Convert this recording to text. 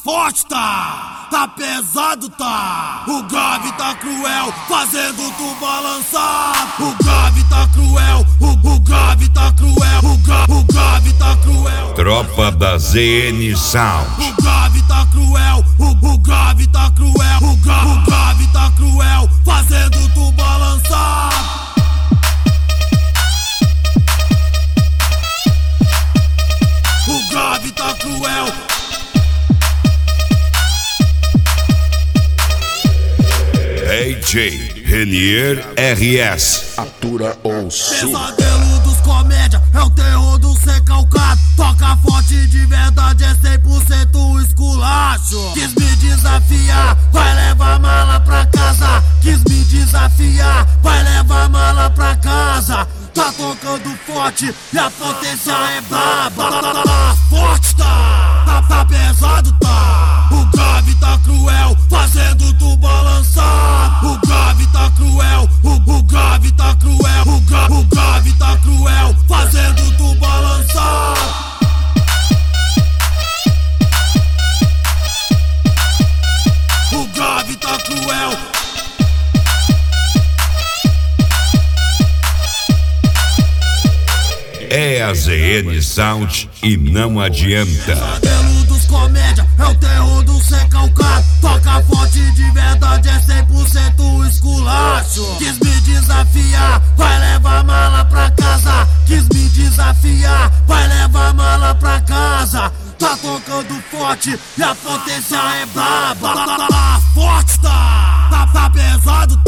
forte tá pesado tá. O grave tá cruel, fazendo tu balançar. O grave tá cruel, o grave tá cruel, o grave tá cruel. Tropa da ZN Sound. O grave tá cruel, o grave tá cruel, o grave tá cruel, fazendo tu balançar. O grave tá cruel. DJ Renier RS. Atura ou sul. Pesadelo dos comédia, é o terror do recalcado. Toca forte de verdade, é 100% esculacho. Quis me desafiar, vai levar mala pra casa. Quis me desafiar, vai levar mala pra casa. Tá tocando forte e a potência é braba. Forte tá pesado tá. O grave tá cruel, fazendo tu balançar. O grave tá cruel, o grave tá cruel, o grave tá cruel, fazendo tu balançar. O grave tá cruel. É a ZN Sound e não adianta. Pesadelo dos comédia, é o terror do recalcado. Toca forte de verdade, é 100% esculacho. Quis me desafiar, vai levar mala pra casa. Quis me desafiar, vai levar mala pra casa. Tá tocando forte e a potência é braba. Forte tá pesado